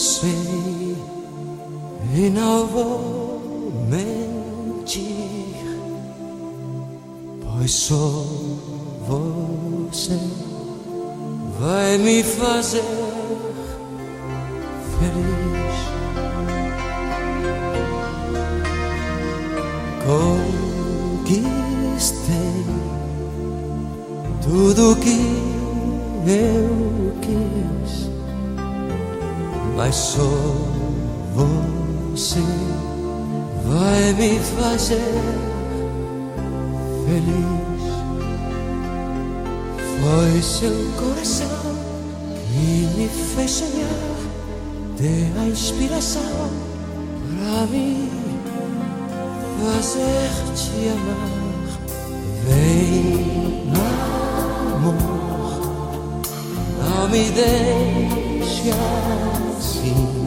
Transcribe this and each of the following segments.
sei e não vou mentir, pois só você vai me fazer feliz. Conquistei tudo que eu quis, mas só você vai me fazer feliz. Foi seu coração que me fez sonhar, deu a inspiração pra mim fazer te amar. Vem, amor, não me deixe assim,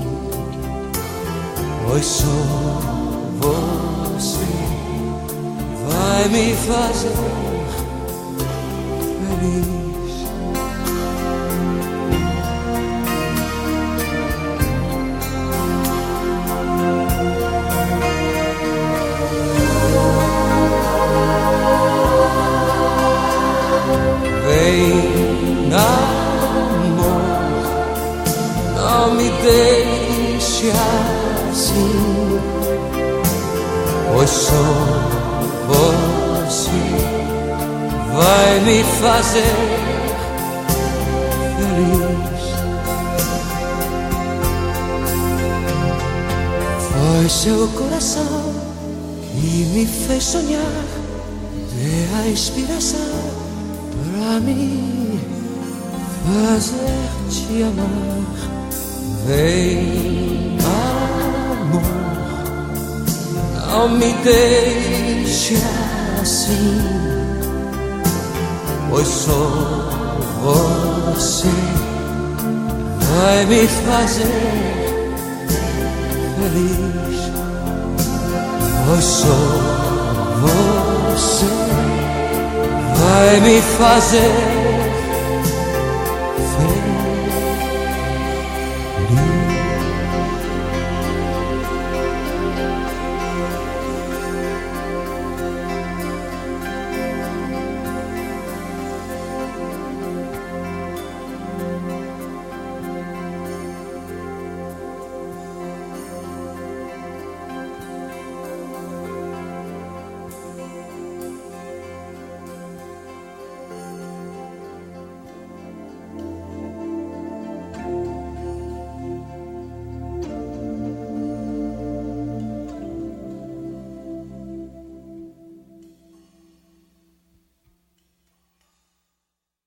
pois só você vai me fazer feliz. Vem, amor, não me deixe assim, pois só você vai me fazer feliz. Foi seu coração que me fez sonhar, deu a inspiração pra mim fazer te amar. Vem, amor, não me deixe assim, pois só você vai me fazer feliz. Pois só você vai me fazer feliz.